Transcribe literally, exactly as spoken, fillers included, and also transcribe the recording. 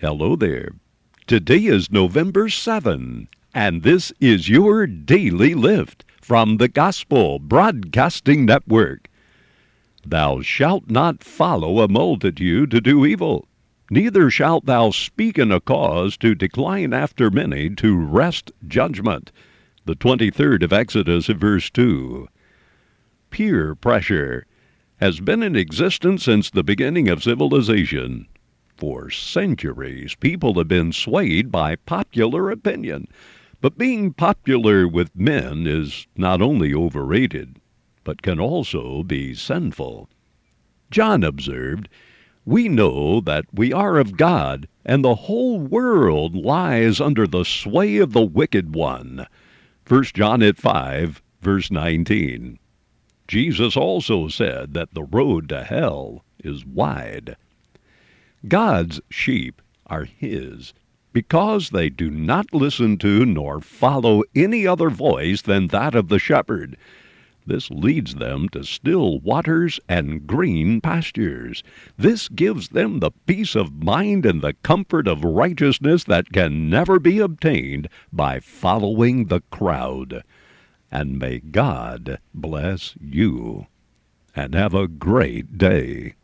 Hello there. Today is November seventh, and this is your Daily Lift from the Gospel Broadcasting Network. Thou shalt not follow a multitude to do evil, neither shalt thou speak in a cause to decline after many to wrest judgment. The twenty-third of Exodus, verse two. Peer pressure has been in existence since the beginning of civilization. For centuries, people have been swayed by popular opinion. But being popular with men is not only overrated, but can also be sinful. John observed, "We know that we are of God, and the whole world lies under the sway of the wicked one." First John at five, verse nineteen. Jesus also said that the road to hell is wide. God's sheep are his, because they do not listen to nor follow any other voice than that of the shepherd. This leads them to still waters and green pastures. This gives them the peace of mind and the comfort of righteousness that can never be obtained by following the crowd. And may God bless you, and have a great day.